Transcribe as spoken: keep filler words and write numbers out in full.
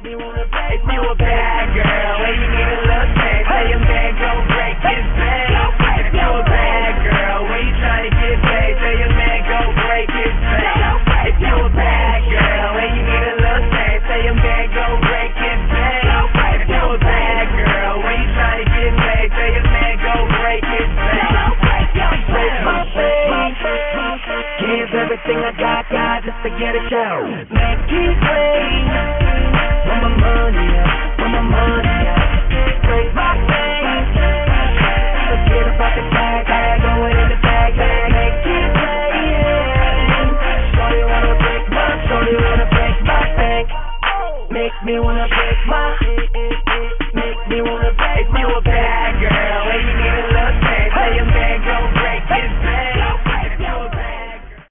me wanna break. If you a bad girl and you need a little taste, say a man gon' break his bank. If you a bad girl when you tryna get paid, say a man gon' break his bank. If you a bad girl and you need a little taste, say a man gon' break his bank. If you a bad girl when you tryna get paid, say a man gon' break his bank. Break my bank, give everything I got, got just to get a show. Make it rain, put my money up, put my money up. Break my bank, forget about the bag, bag, going in the bag, bag. Make it rain, shorty wanna break my, shorty wanna break my bank. Make me wanna break